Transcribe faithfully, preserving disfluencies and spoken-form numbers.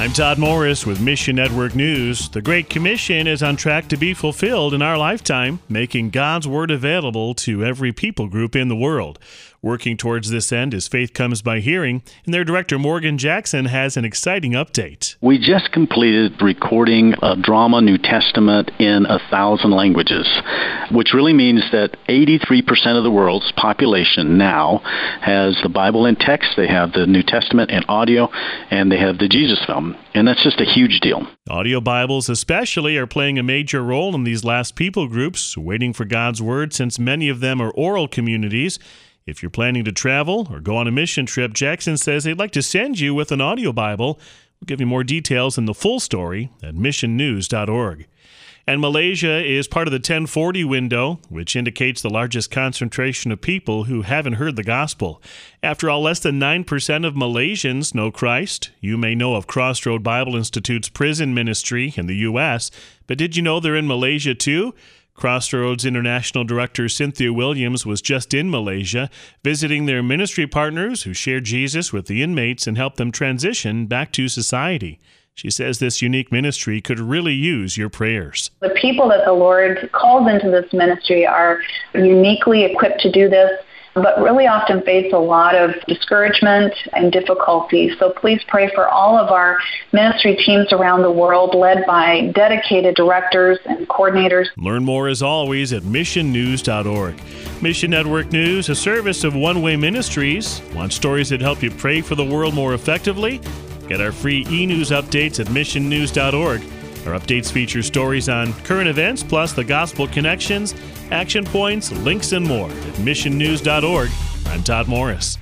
I'm Todd Morris with Mission Network News. The Great Commission is on track to be fulfilled in our lifetime, making God's Word available to every people group in the world. Working towards this end as Faith Comes by Hearing, and their director Morgan Jackson has an exciting update. We just completed recording a drama New Testament in a thousand languages, which really means that eighty-three percent of the world's population now has the Bible in text, they have the New Testament in audio, and they have the Jesus film. And that's just a huge deal. Audio Bibles especially are playing a major role in these last people groups, waiting for God's Word since many of them are oral communities. If you're planning to travel or go on a mission trip, Jackson says they'd like to send you with an audio Bible. We'll give you more details in the full story at mission news dot org. And Malaysia is part of the ten forty window, which indicates the largest concentration of people who haven't heard the gospel. After all, less than nine percent of Malaysians know Christ. You may know of Crossroad Bible Institute's prison ministry in the U S, but did you know they're in Malaysia too? Crossroads International Director Cynthia Williams was just in Malaysia, visiting their ministry partners who share Jesus with the inmates and help them transition back to society. She says this unique ministry could really use your prayers. The people that the Lord calls into this ministry are uniquely equipped to do this, but really often face a lot of discouragement and difficulty. So please pray for all of our ministry teams around the world, led by dedicated directors and coordinators. Learn more, as always, at mission news dot org. Mission Network News, a service of One Way Ministries. Want stories that help you pray for the world more effectively? Get our free e-news updates at mission news dot org. Our updates feature stories on current events, plus the gospel connections, action points, links, and more at mission news dot org. I'm Todd Morris.